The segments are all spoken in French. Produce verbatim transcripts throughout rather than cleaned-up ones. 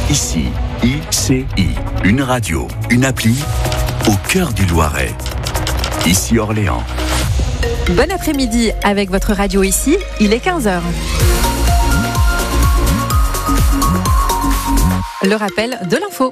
Ici, I C I, une radio, une appli au cœur du Loiret. Ici Orléans. Bon après-midi avec votre radio ici, il est quinze heures. Le rappel de l'info.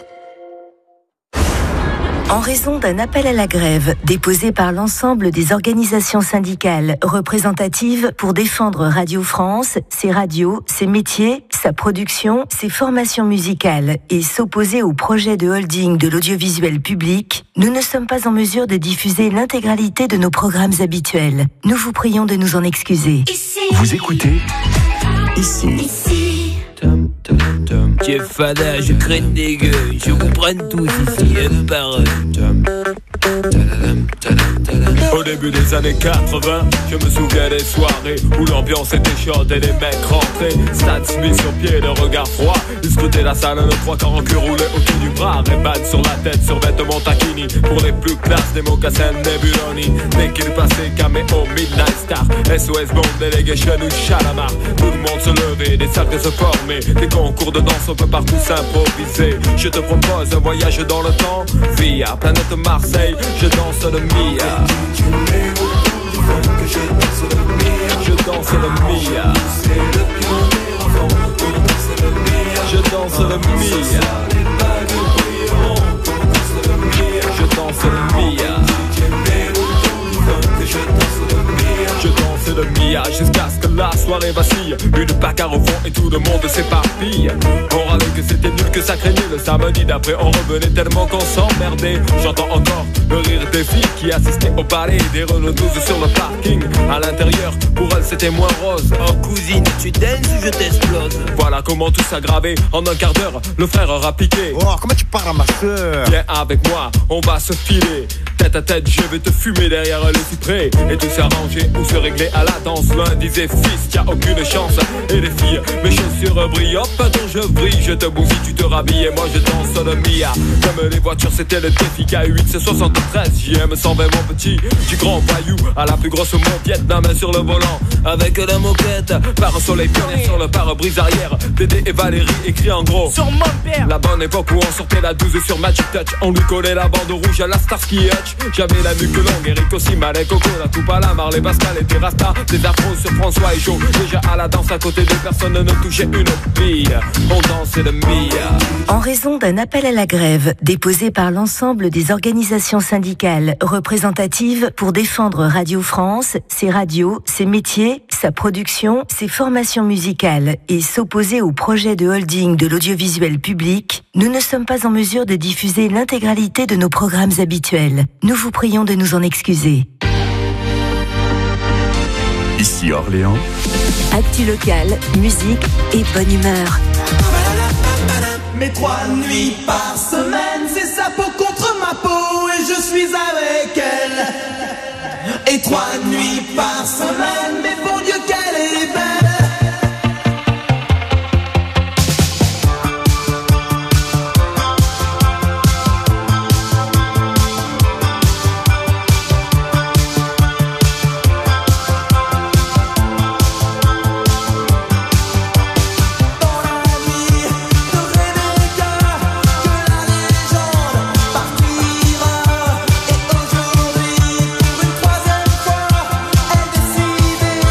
En raison d'un appel à la grève déposé par l'ensemble des organisations syndicales représentatives pour défendre Radio France, ses radios, ses métiers, sa production, ses formations musicales et s'opposer au projet de holding de l'audiovisuel public, nous ne sommes pas en mesure de diffuser l'intégralité de nos programmes habituels. Nous vous prions de nous en excuser. Ici. Vous écoutez Ici. Ici. Chef Fada, je craigne des gueux, je vous prenne tous ici, un par un. Au début des années quatre-vingts, je me souviens des soirées où l'ambiance était chaude et les mecs rentraient. Stan Smith sur pied, le regard froid. Ils scrutaient la salle, nos trois quarts en cul roulés autour du bras. Ray-Ban sur la tête, sur vêtements taquini. Pour les plus classes, des mocassins Nebuloni. Dès qu'il passait, caméo, Midnight Star, S O S Bond, Delegation ou Chalamar. Tout le monde se levait, des cercles se formaient. Des concours de danse, on peut partout s'improviser. Je te propose un voyage dans le temps via planète Marseille, je danse le Mia. Je danse le Mia. Je danse le Mia. Je danse le Mia. Je danse le Mia jusqu'à ce que la soirée vacille. Une bagarre au fond et tout le monde s'éparpille. On râlait que c'était nul, que ça craignait. Le samedi d'après on revenait tellement qu'on s'emmerdait. J'entends encore le rire des filles qui assistaient au ballet des Renault douze sur le parking. À l'intérieur, pour elles c'était moins rose. Oh cousine, tu danses ou je t'explose? Voilà comment tout s'aggravait. En un quart d'heure, le frère aura piqué. Oh, comment tu parles à ma soeur? Viens avec moi, on va se filer. Tête à tête, je vais te fumer derrière le cyprès. Et tout s'arranger ou se régler à la danse. L'un disait fils, y'a aucune chance. Et les filles, mes chaussures brillent. Hop, dont je brille, je te bousille, tu te rhabilles. Et moi je danse le Mia. Comme les voitures, c'était le défi. K huit, c'est soixante-treize. J M cent vingt, mon petit. Du grand voyou à la plus grosse montiette. La main sur le volant, avec la moquette. Par un soleil pionnier sur le pare-brise arrière. Dédé et Valérie écrit en gros sur mon père. La bonne époque où on sortait la douze sur Magic Touch. On lui collait la bande rouge à la Starsky Hutch. J'avais la nuque longue, Eric aussi, Malek, Coco, la coupe à la Marley, Pascal et Terrasta. Des afros sur François et Joe. Déjà à la danse à côté de personne ne touchait une fille. On dansait le Mia. En raison d'un appel à la grève déposé par l'ensemble des organisations syndicales représentatives pour défendre Radio France, ses radios, ses métiers, sa production, ses formations musicales et s'opposer au projet de holding de l'audiovisuel public, nous ne sommes pas en mesure de diffuser l'intégralité de nos programmes habituels. Nous vous prions de nous en excuser. Ici Orléans. Actu locale, musique et bonne humeur. Mais trois nuits par semaine, c'est sa peau contre ma peau et je suis avec elle. Et trois nuits par semaine, mais bon Dieu qu'elle est belle. Et aujourd'hui, pour une troisième fois, elle décide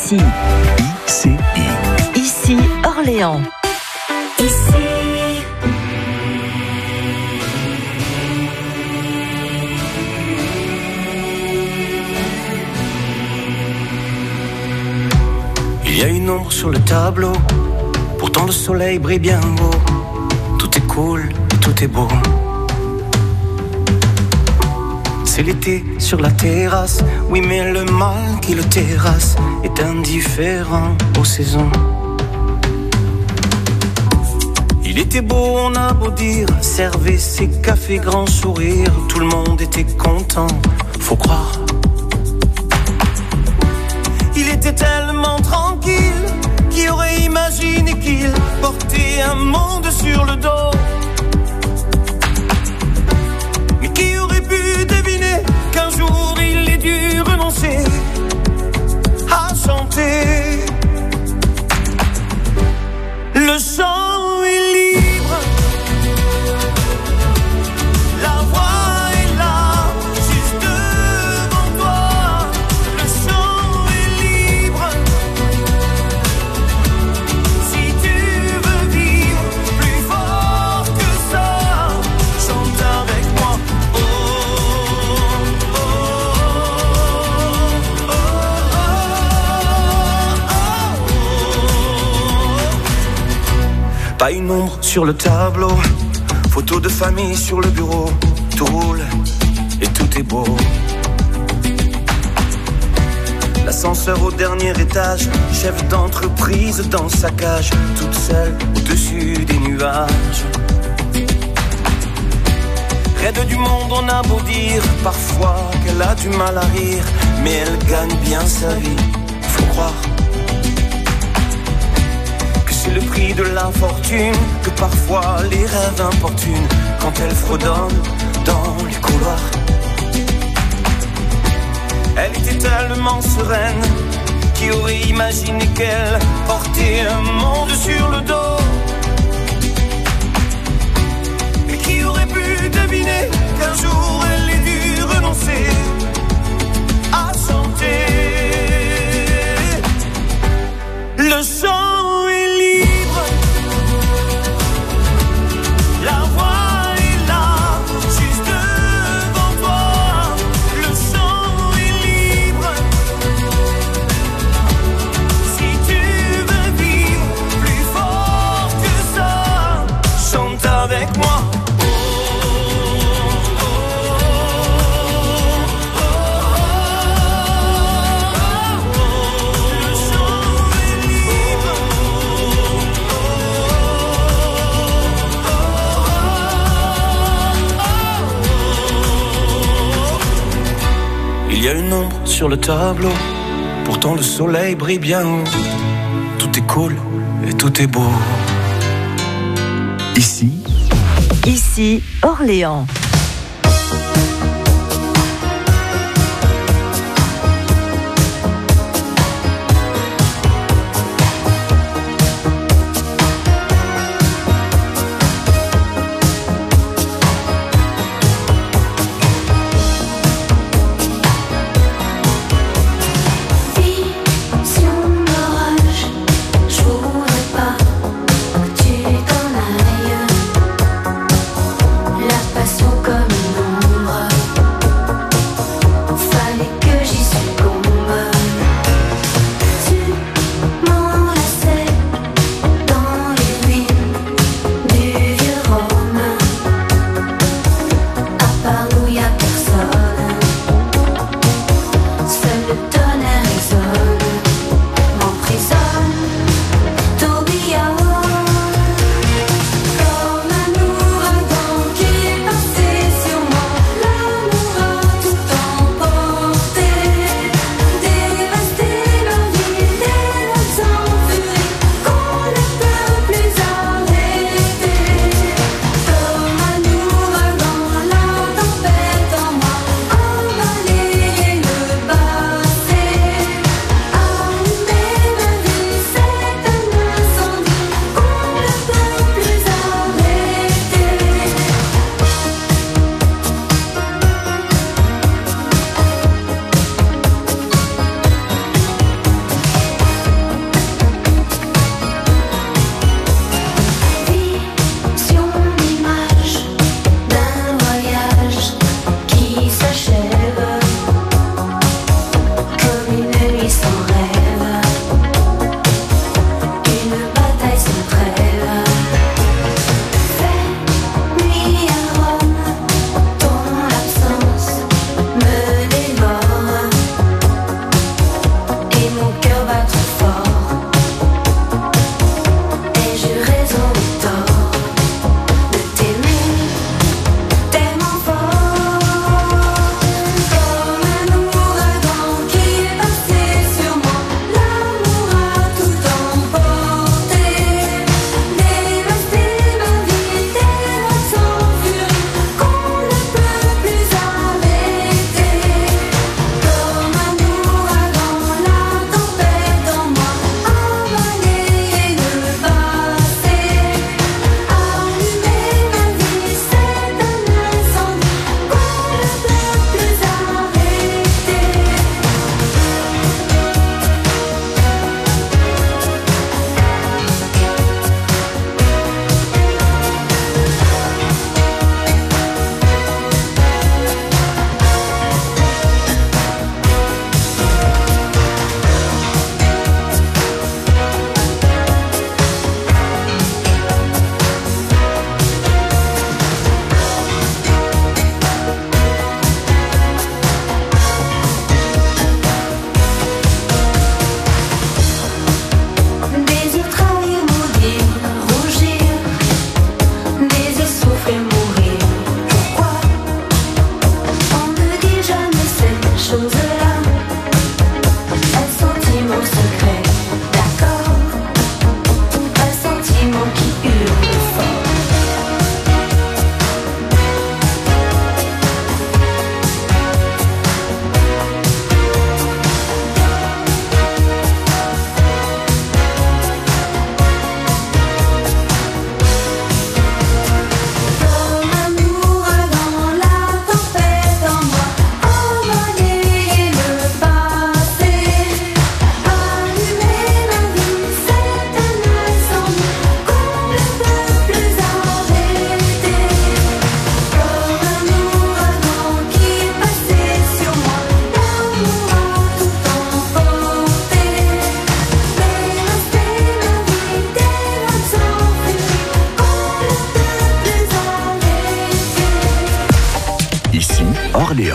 Ici. I C I. Ici Orléans. Ici. Il y a une ombre sur le tableau, pourtant le soleil brille bien haut. Tout est cool et tout est beau. C'est l'été sur la terrasse, oui mais le mal qui le terrasse est indifférent aux saisons. Il était beau, on a beau dire, servait ses cafés, grand sourire, tout le monde était content, faut croire. Il était tellement tranquille, qui aurait imaginé qu'il portait un monde sur le dos. Mais qui aurait pu deviner qu'un jour il ait dû renoncer à chanter. Le chant est libre, la voix est là, juste devant toi. Le chant est libre, si tu veux vivre plus fort que ça, chante avec moi. Oh, oh, oh, oh, oh. Pas une ombre sur le tableau, photo de famille sur le bureau, tout roule et tout est beau. L'ascenseur au dernier étage, chef d'entreprise dans sa cage, toute seule au-dessus des nuages. Raide du monde, on a beau dire parfois qu'elle a du mal à rire, mais elle gagne bien sa vie, faut croire. C'est le prix de l'infortune, que parfois les rêves importunent quand elle fredonne dans les couloirs. Elle était tellement sereine, qui aurait imaginé qu'elle portait un monde sur le dos. Et qui aurait pu deviner qu'un jour elle ait dû renoncer à chanter. Le chant est libre, la voix est là, juste devant toi. Le chant est libre, si tu veux vivre plus fort que ça, chante avec moi. Il y a une ombre sur le tableau, pourtant le soleil brille bien haut. Tout est cool et tout est beau. Ici. Ici Orléans. La passion comme une ombre Orléans.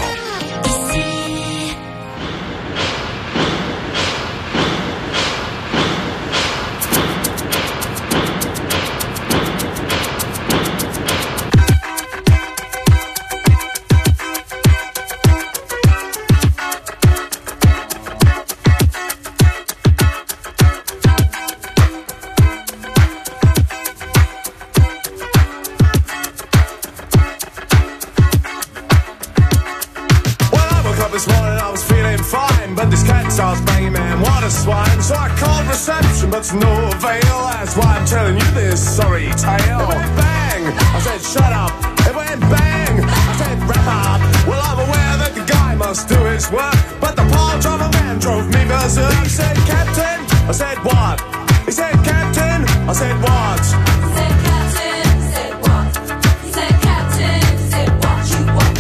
This morning I was feeling fine, but this cat starts banging, man, what a swine. So I called reception, but to no avail. That's why I'm telling you this sorry tale. It went bang, I said shut up. It went bang, I said wrap up. Well, I'm aware that the guy must do his work, but the part of a man drove me berserk. He said, Captain, I said what? He said, Captain, I said what? He said, Captain, said what? He said, Captain, said what you want.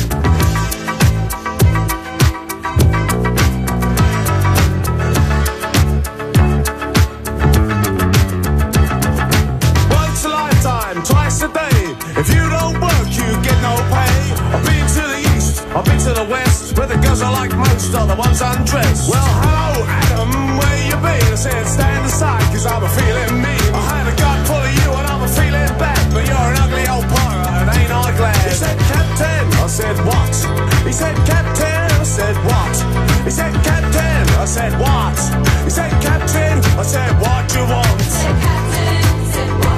Twice a day. If you don't work, you get no pay. I've been to the east, I've been to the west, where the girls are like most are the ones undressed. Well, hello, Adam, where you been? I said, stand aside, cause I'm a feeling mean. I had a gut full of you and I'm a feeling bad, but you're an ugly old pirate and ain't I glad? He said, Captain, I said, what? He said, Captain, I said, what? He said, Captain, I said, what? He said, Captain, I said, what you want? He said, Captain, said what?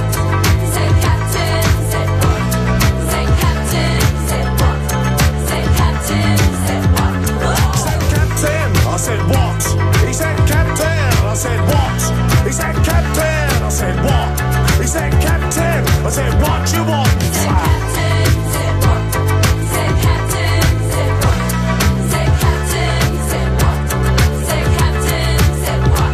I said what? He said Captain. I said what? He said Captain. I said what? He said Captain. I said what you want? He said Captain. Said what? He said Captain. Said what? He said Captain. Said what? He said Captain. Said what?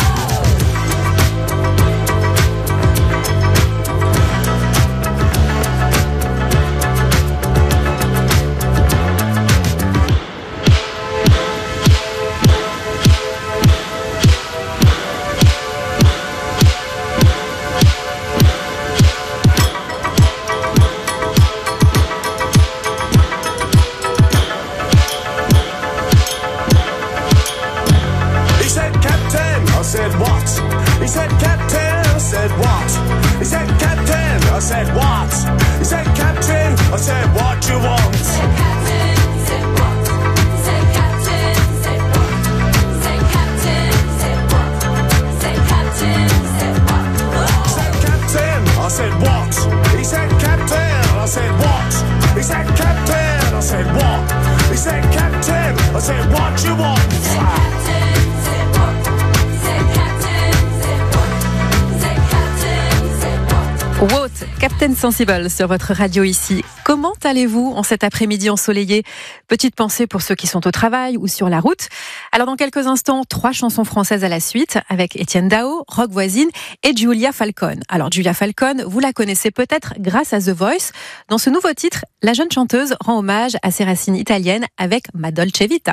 I said what? He said Captain. I said what? He said Captain. I said what? He said Captain. I said what you want? He said Captain. Said what? He said Captain. Said what? He said Captain. Said what? He said Captain. Said what? He said Captain. I said what? He said Captain. I said what? He said Captain. I said what? He said Captain. I said what you want? He said Captain. Said what? He said Captain. Said what? He said Captain. Said what? What, Captain Sensible sur votre radio ici. Comment allez-vous en cet après-midi ensoleillé? Petite pensée pour ceux qui sont au travail ou sur la route. Alors dans quelques instants, trois chansons françaises à la suite avec Étienne Dao, Rock Voisine et Giulia Falcone. Alors Giulia Falcone, vous la connaissez peut-être grâce à The Voice. Dans ce nouveau titre, la jeune chanteuse rend hommage à ses racines italiennes avec Ma Dolce Vita.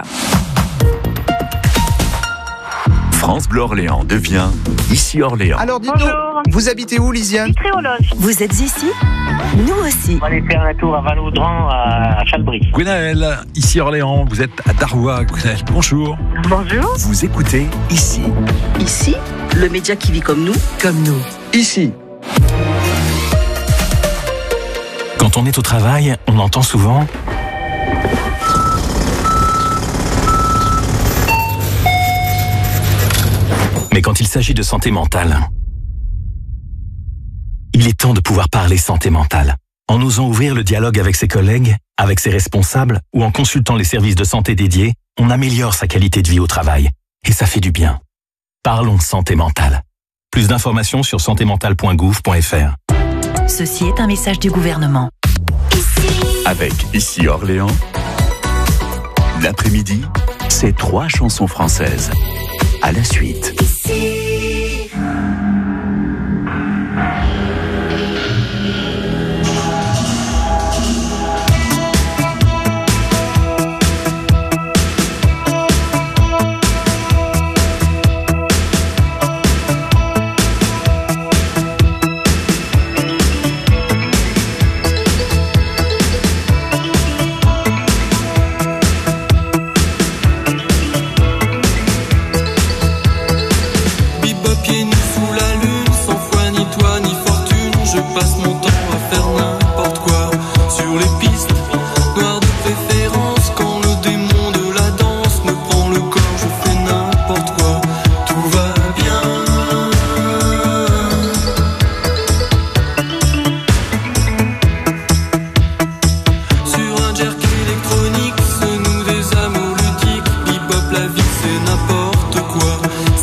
France Bleu Orléans devient Ici Orléans. Alors dites-nous, vous habitez où, Lisiane? Vitry-aux-Loges. Vous êtes ici? Nous aussi. On va aller faire un tour à Valaudran, à Chalbry. Gwenaël, ici Orléans, vous êtes à Darrois. Gwenaël, bonjour. Bonjour. Vous écoutez Ici. Ici, le média qui vit comme nous. Comme nous. Ici. Quand on est au travail, on entend souvent... Mais quand il s'agit de santé mentale, il est temps de pouvoir parler santé mentale. En osant ouvrir le dialogue avec ses collègues, avec ses responsables ou en consultant les services de santé dédiés, on améliore sa qualité de vie au travail. Et ça fait du bien. Parlons santé mentale. Plus d'informations sur santé mentale point gouv point f r. Ceci est un message du gouvernement. Avec Ici Orléans, l'après-midi, c'est trois chansons françaises. À la suite.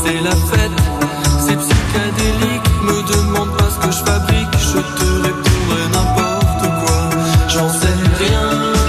c'est la fête, c'est psychédélique. Me demande pas ce que je fabrique, je te répondrai n'importe quoi. J'en sais rien.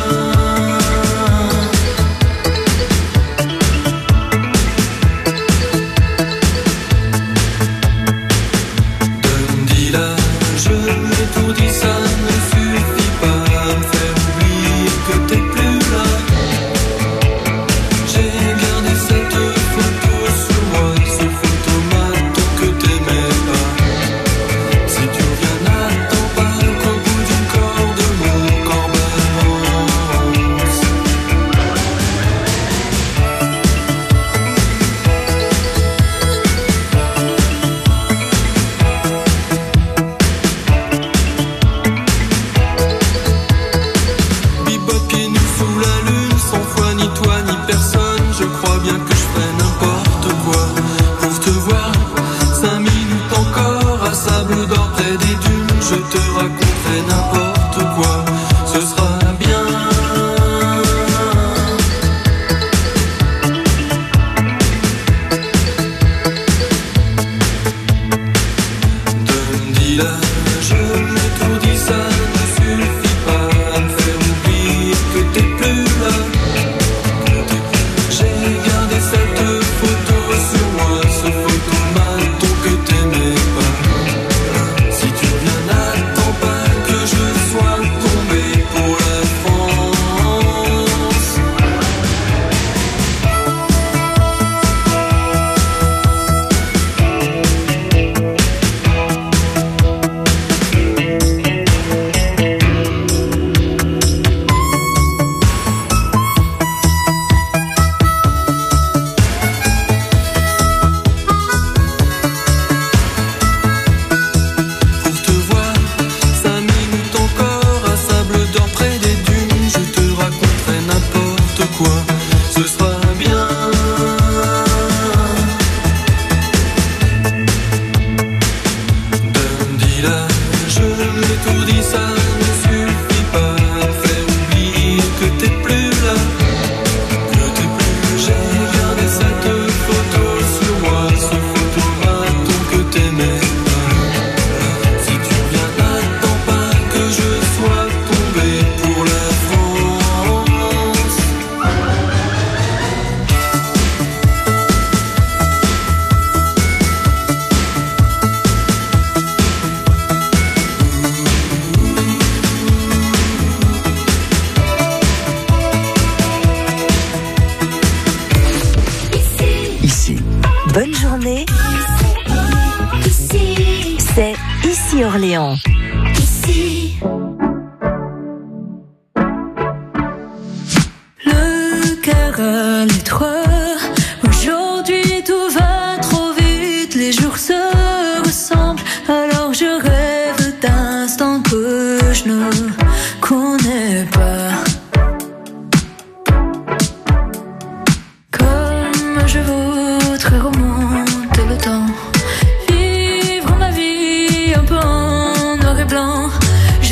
Orléans. Ici. Le cœur à l'étroit. Aujourd'hui tout va trop vite. Les jours se ressemblent. Alors je rêve d'instants que je ne connais pas. Comme je voudrais remonter le temps.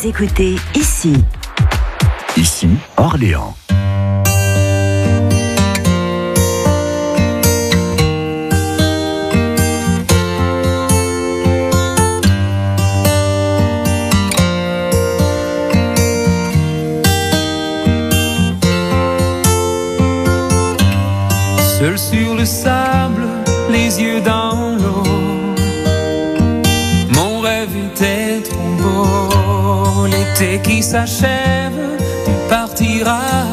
Vous écoutez ici. Ici, Orléans. Seul sur le sable, les yeux dans l'eau, mon rêve était trop beau. L'été qui s'achève, tu partiras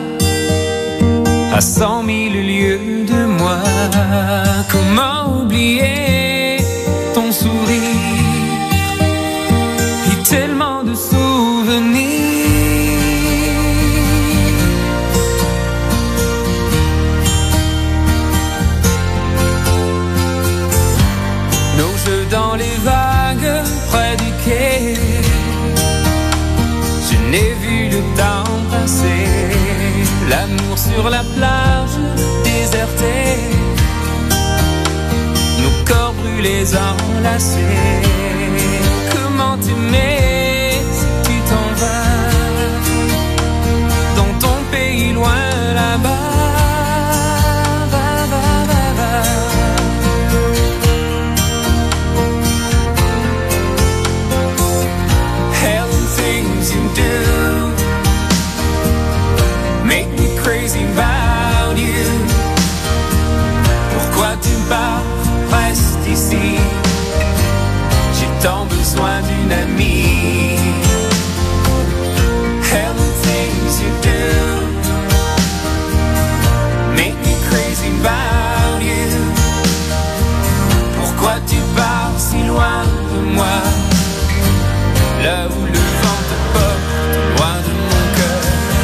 à cent mille lieues de moi. Comment oublier ton sourire et tellement de souvenirs. Dans les vagues près du quai, je n'ai vu le temps passer. L'amour sur la plage désertée, nos corps brûlés enlacés. Comment t'aimer si tu t'en vas dans ton pays loin là-bas. About you. Pourquoi tu pars, reste ici. J'ai tant besoin d'une amie. Hell the things you do make me crazy about you. Pourquoi tu pars si loin de moi, là où le vent te porte, loin de mon cœur.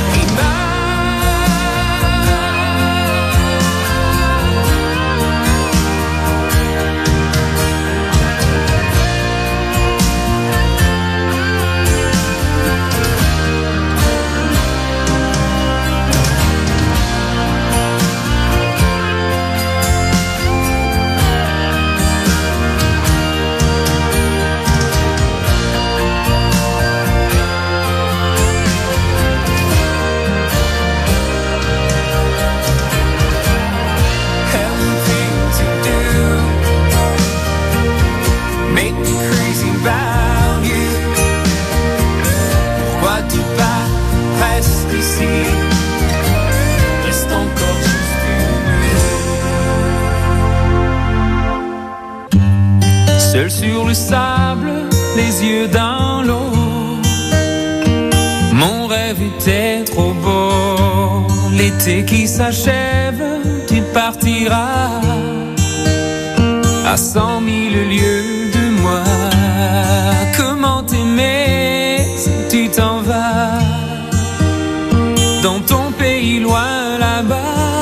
Seul sur le sable, les yeux dans l'eau, mon rêve était trop beau. L'été qui s'achève, tu partiras à cent mille lieues de moi. Comment t'aimer si tu t'en vas dans ton pays loin là-bas.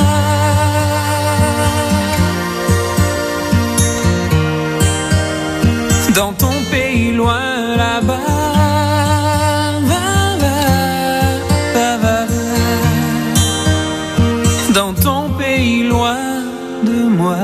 Dans ton pays loin là-bas, va, va, va, va, va. Dans ton pays loin de moi.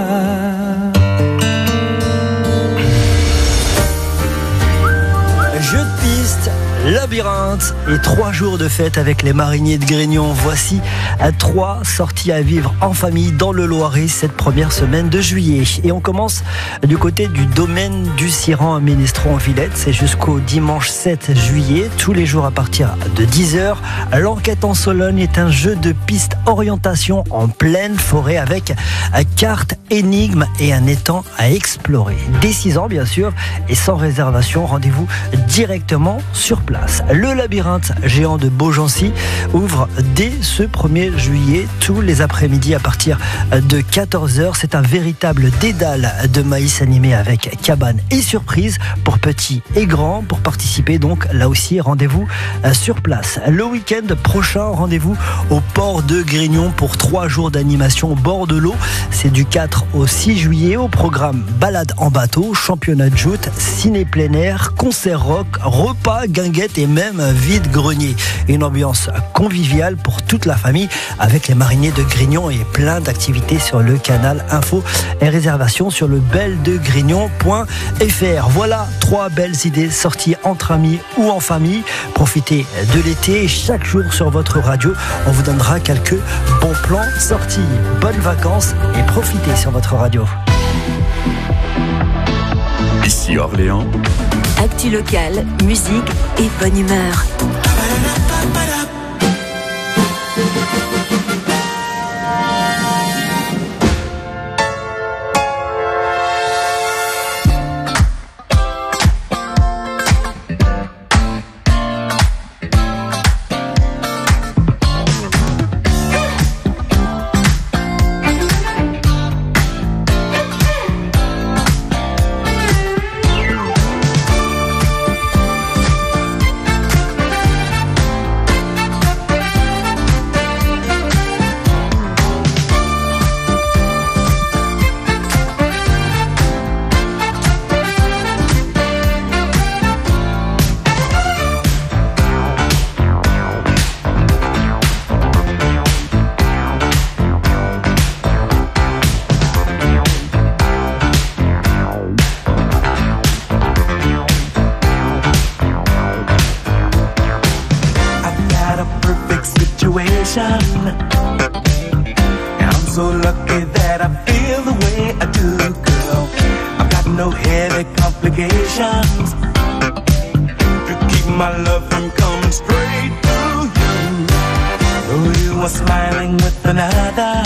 Jeu de piste, labyrinthe et trois jours de fête avec les mariniers de Grignon. Voici à trois sorties à vivre en famille dans le Loiret cette première semaine de juillet. Et on commence du côté du domaine du Siran à Ménestron-en-Villette. C'est jusqu'au dimanche sept juillet, tous les jours à partir de dix heures. L'enquête en Sologne est un jeu de piste orientation en pleine forêt avec carte, énigme et un étang à explorer. Dès six ans bien sûr et sans réservation, rendez-vous directement sur place. Le labyrinthe géant de Beaugency ouvre dès ce premier juillet tous les après-midi à partir de quatorze heures. C'est un véritable dédale de maïs animé avec cabane et surprise pour petits et grands. Pour participer donc là aussi, rendez-vous sur place. Le week-end prochain, rendez-vous au port de Grignon pour trois jours d'animation au bord de l'eau. C'est du quatre au six juillet. Au programme balade en bateau, championnat de joute, ciné plein air, concert rock, repas, guinguette baguette et même vide-grenier. Une ambiance conviviale pour toute la famille avec les mariniers de Grignon et plein d'activités sur le canal info et réservation sur le bel de grignon point f r. Voilà trois belles idées sorties entre amis ou en famille. Profitez de l'été chaque jour sur votre radio. On vous donnera quelques bons plans sortis. Bonnes vacances et profitez sur votre radio. Ici Orléans. Actu locale, musique et bonne humeur. I'm so lucky that I feel the way I do, girl. I've got no heavy complications to keep my love from coming straight to you. Oh, you are smiling with another.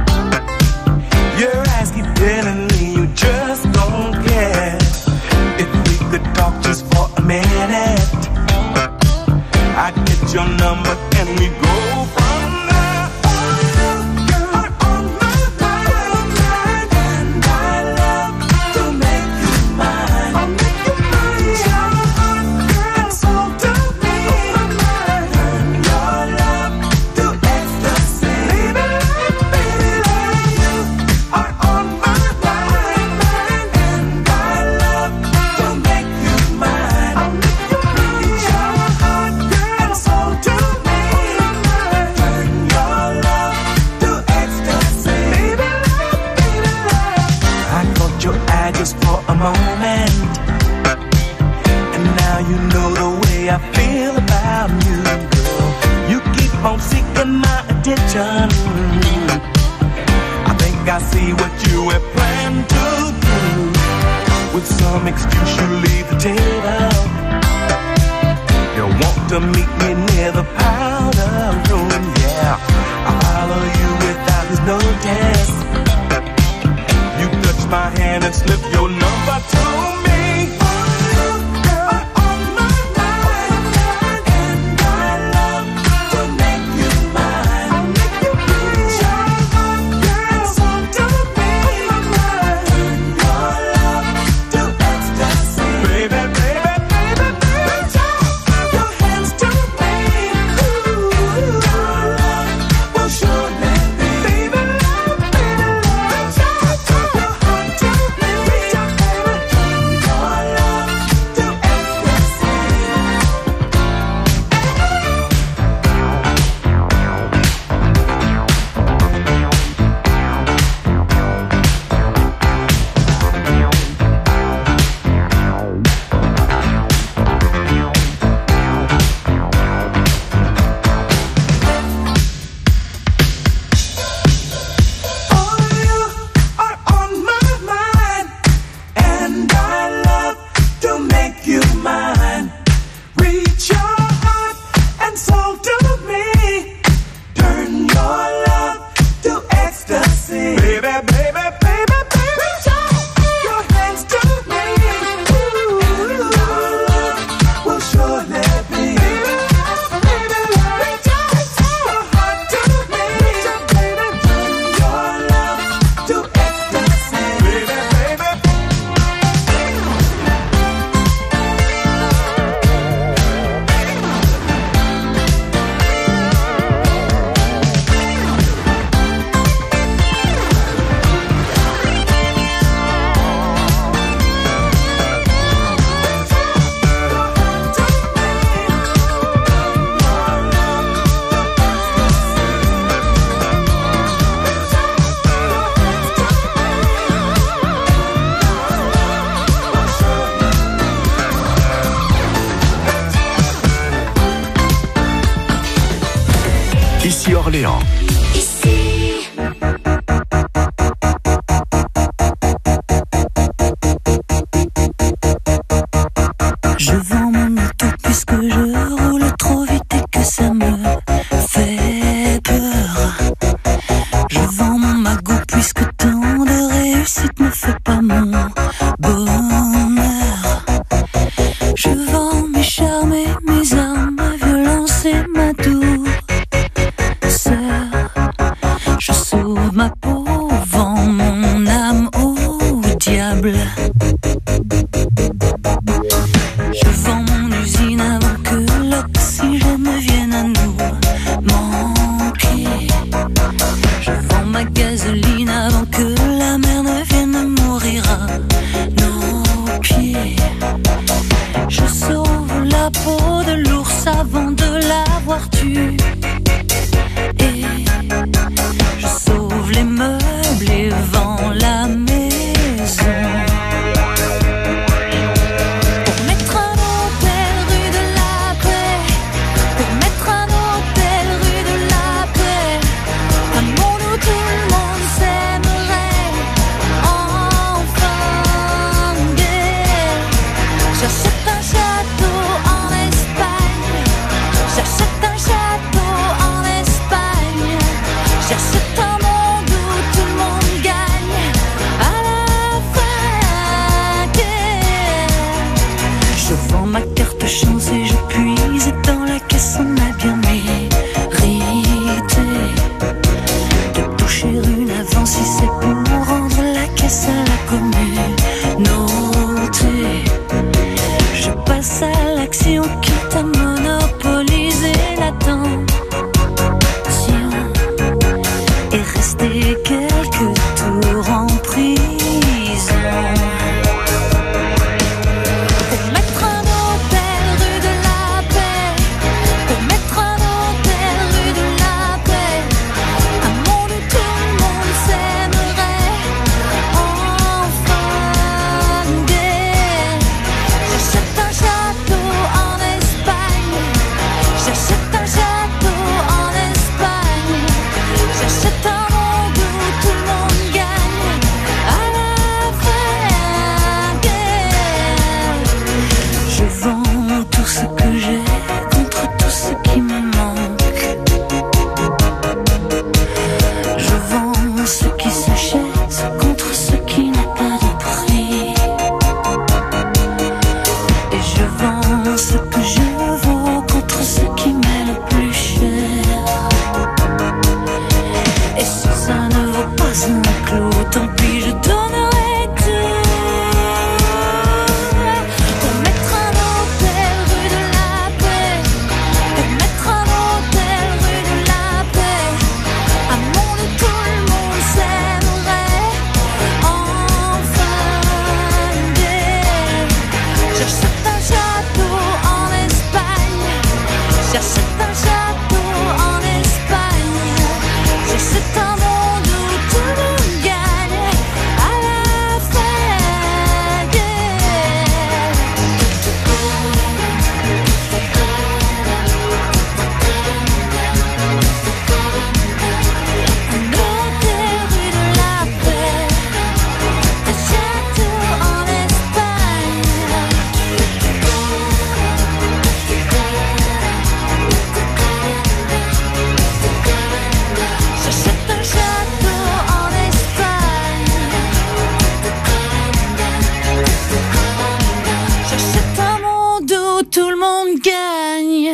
Your eyes keep telling me you just don't care. If we could talk just for a minute, I'd get your number and we go from there. Oh, you're on my mind, and I love to make you mine. I'll make you mine. Your heart and soul to me, turn your love to ecstasy. Baby, baby, you are on my mind, and I love to make you mine. I'll make you mine. Your heart and soul to me, turn your love to ecstasy. Baby, baby, I caught your eye just for a moment, and now you know the way I feel about you, girl. You keep on seeking my attention. I think I see what you have planned to do. With some excuse you leave the table. You want to meet me near the powder room, yeah. I'll follow you without his notice. You touch my hand and slip your number to me. Girl, on my mind, and I love to make you mine. I'll make you mine. Your heart and soul to me, turn your love to ecstasy. Baby, baby, baby, baby, your hands to me. Ooh, your love will surely be. Baby, love, baby, love, your heart to me, turn your love to ecstasy. Orléans. Ici. Je vends mon auto puisque je roule trop vite et que ça me fait peur. Je vends mon magot puisque tant de réussite ne fait pas mon bonheur. Je vends mes charmes et mes armes, ma violence et ma douceur. Je sauve ma peau, vends mon âme au diable. Je vends mon usine avant que l'oxygène ne vienne à nous manquer. Je vends ma gasoline avant que la mer ne vienne mourir à nos pieds. Je sauve la peau de l'ours avant de l'avoir tué. Et je sauve les meubles et vends la maison. Pour mettre un hôtel rue de la paix, pour mettre un hôtel rue de la paix, un monde où tout le monde s'aimerait, enfin guère. J'achète un château en Espagne, j'achète un château en Espagne, j'achète un monde où tout le monde gagne à la fin guerre. Je vends ma carte chance et je puise dans la caisse, on a bien mérité de toucher une avance si c'est pour rendre la caisse à la communauté. Je passe à l'action quitte à monopoliser l'attention et rester quelques tours en prison. Pour mettre un hôtel rue de la paix, pour mettre un hôtel rue de la paix, un monde où tout le monde s'aimerait, enfin guerre. J'achète un château en Espagne, j'achète un château en Espagne, j'achète un monde où tout le monde gagne à la fin guerre. Je vends tout ce que j'ai contre tout ce qui me manque. Je vends ce qui s'achète contre ce qui n'a pas de prix. Et je vends ce que je vaux contre ce qui m'est le plus cher. Et si ça ne vaut pas un clou, tant pis, je donnerai tout. Pour mettre un hôtel rue de la paix, pour mettre un hôtel rue de la paix, un monde où tout le monde s'aimerait, enfin guerre. J'achète un château en Espagne, j'achète un château en Espagne, j'achète un monde où tout le monde gagne à la fin guerre. Un hôtel rue de la paix, un château en Espagne. J'achète un château en Espagne, j'achète un monde où tout le monde gagne.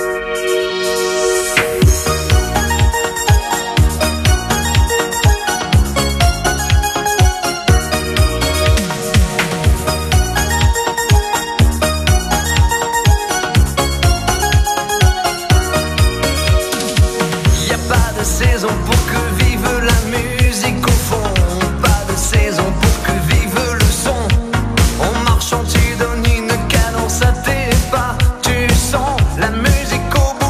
Y a pas de saison pour que vive la musique au fond, pas de saison pour que vive le son. En marchant tu donnes une cadence à tes pas, tu sens la musique au bout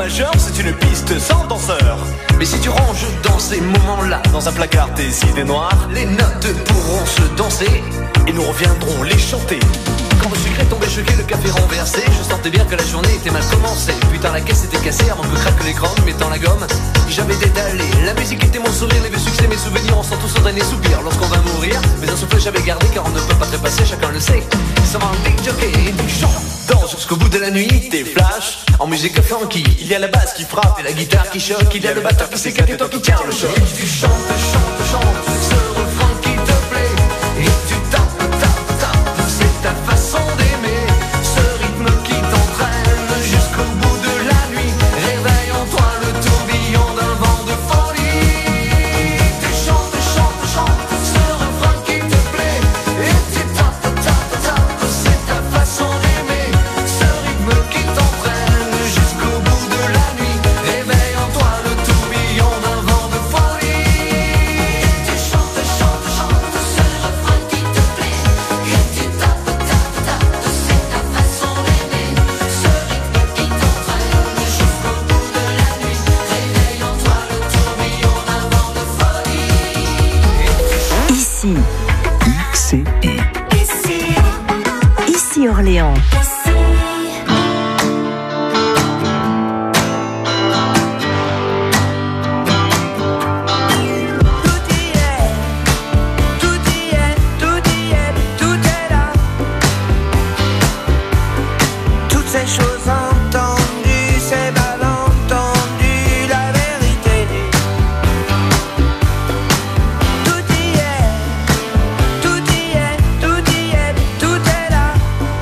majeur, c'est une piste sans danseur. Mais si tu ranges dans ces moments-là, dans un placard tes idées noires, les notes pourront se danser et nous reviendrons les chanter. Quand le sucre est tombé choqué, le café renversé, je sentais bien que la journée était mal commencée. Putain, la caisse était cassée avant que craque l'écran, mettant la gomme. J'avais détalé, la musique était mon sourire, les vieux succès, mes souvenirs, on sent tous au dernier soupir. Lorsqu'on va mourir, mais un souffle j'avais gardé, car on ne peut pas trépasser, chacun le sait. Ça va un big jockey, du chant, danse jusqu'au bout de la nuit, des flashs, en musique funky. Il y a la basse qui frappe et la guitare qui choque, il y a le batteur qui s'éclate et toi qui tiens le choc. Tu chantes, chantes, chantes, ce refrain qui te plaît, et tu tapes, tapes, tapes, c'est ta façon d'aimer, ce rythme qui t'entraîne jusqu'au bout de la nuit, réveille en toi le tourbillon d'un vent de folie. Tu chantes, chantes, chantes, ce refrain qui te plaît, et tu tapes, tapes, tapes, c'est ta façon d'aimer, ce rythme qui t'entraîne jusqu'au bout de la nuit, réveille en toi le tourbillon d'un vent de folie. Tu chantes, chantes, chantes, ce refrain qui te plaît, et tu tapes, tapes, tapes, c'est ta façon d'aimer, ce rythme qui t'entraîne jusqu'au bout de la nuit, réveille en toi le tourbillon d'un vent de folie. Ici, X C I. ici Orléans. Toutes ces choses entendues, ces malentendus, la vérité nue. Tout y est, tout y est, tout y est, tout est là.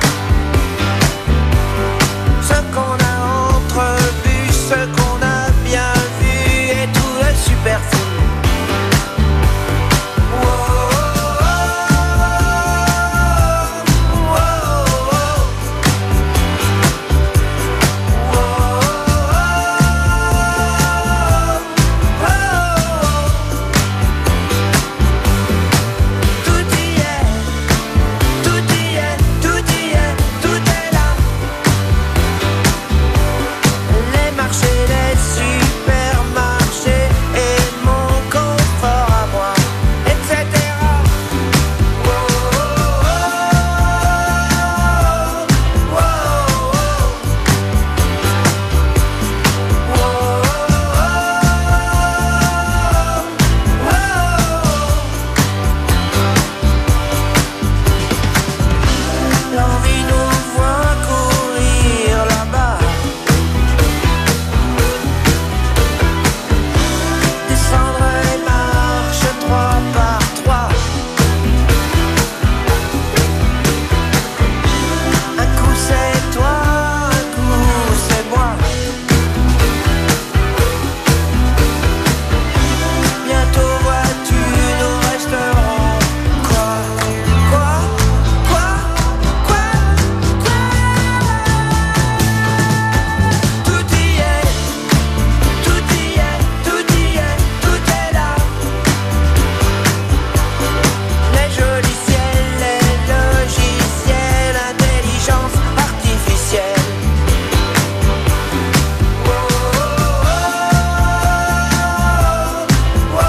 Ce qu'on a entrevu, ce qu'on a bien vu, et tout est superflu. Les marchés, les supermarchés et mon confort à moi, et cetera. Oh, oh, oh, oh, l'envie nous voit courir là-bas, descendre les marches trois par trois. Un coup c'est toi, un coup c'est moi. Bientôt vois-tu, nous resterons quoi, quoi, quoi, quoi, quoi. Tout y est, tout y est, tout y est, tout est là. Les jolis ciels, les logiciels, l'intelligence artificielle. Oh, oh, oh, oh, oh,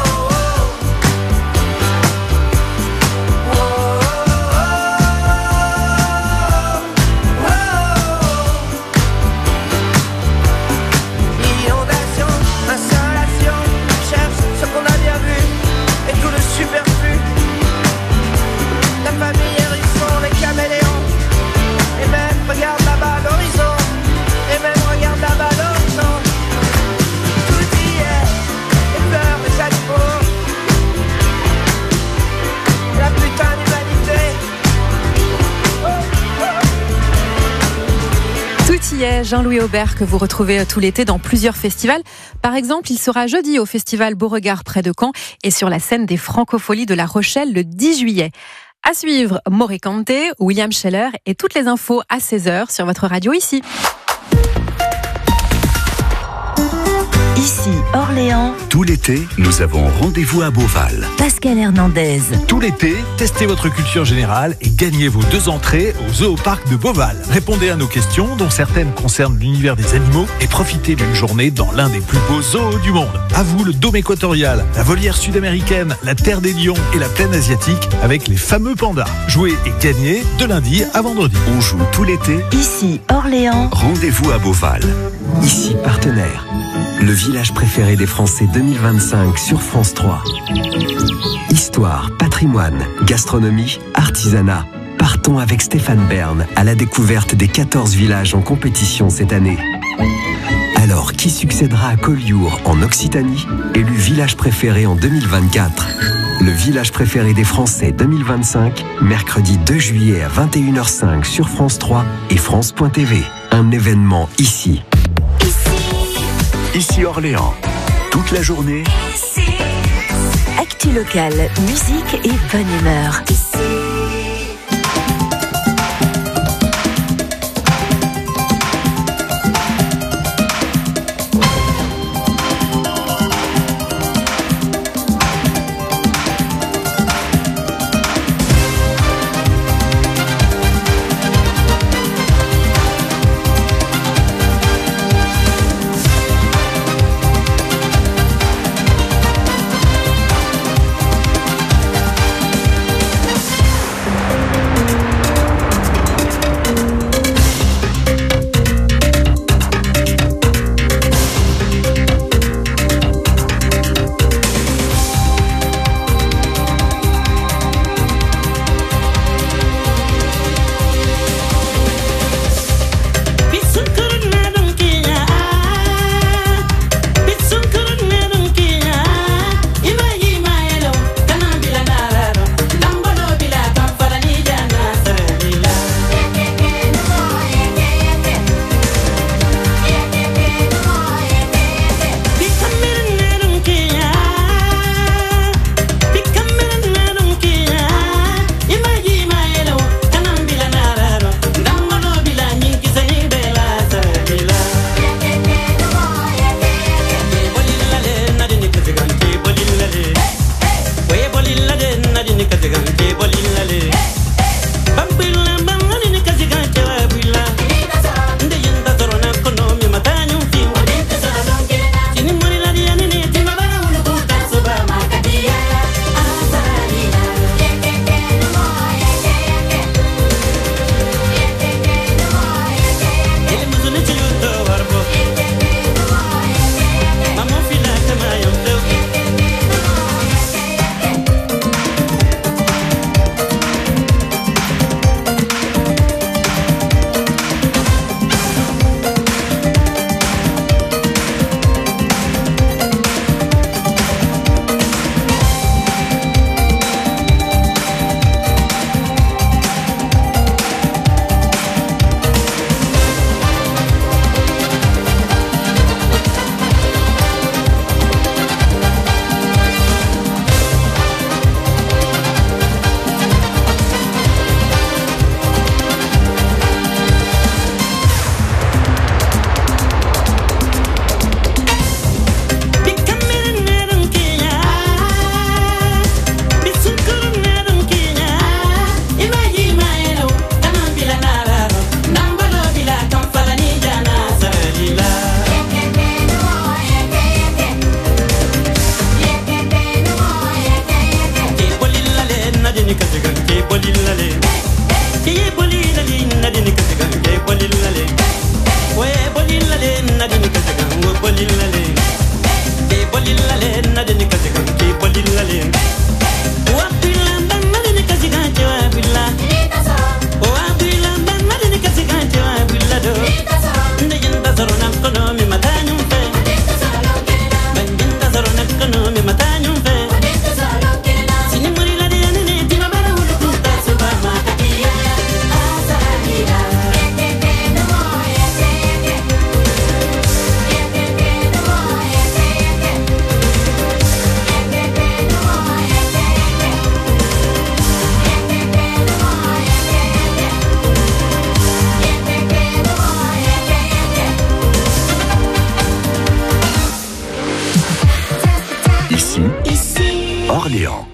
inondation, insolation, cherche ce qu'on a bien vu et tout le superflu. La famille hérisson, les caméléons, et même regarde là-bas l'horizon, et même regarde là-bas l'horizon. Tout y est, les fleurs, les animaux, la putain d'humanité. Tout y est, Jean-Louis Aubert, que vous retrouvez tout l'été dans plusieurs festivals. Par exemple, il sera jeudi au festival Beauregard près de Caen et sur la scène des Francopholies de La Rochelle le dix juillet. À suivre, Maury Kanté, William Scheller et toutes les infos à seize heures sur votre radio ici. Ici Orléans. Tout l'été, nous avons rendez-vous à Beauval. Pascal Hernandez. Tout l'été, testez votre culture générale et gagnez vos deux entrées au Zooparc de Beauval. Répondez à nos questions, dont certaines concernent l'univers des animaux, et profitez d'une journée dans l'un des plus beaux zoos du monde. À vous le dôme équatorial, la volière sud-américaine, la terre des lions et la plaine asiatique avec les fameux pandas. Jouez et gagnez de lundi à vendredi. On joue tout l'été. Ici Orléans. Rendez-vous à Beauval. Ici Partenaire, le village préféré des Français deux mille vingt-cinq sur France trois. Histoire, patrimoine, gastronomie, artisanat. Partons avec Stéphane Bern à la découverte des quatorze villages en compétition cette année. Alors, qui succédera à Collioure en Occitanie, élu village préféré en deux mille vingt-quatre? Le village préféré des Français deux mille vingt-cinq, mercredi deux juillet à vingt et une heures cinq sur France trois et France point T V. Un événement ici. Ici Orléans. Toute la journée. Actu locale, musique et bonne humeur. Ici, ici, Orléans.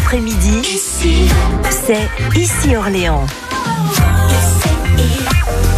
après-midi, c'est Ici Orléans.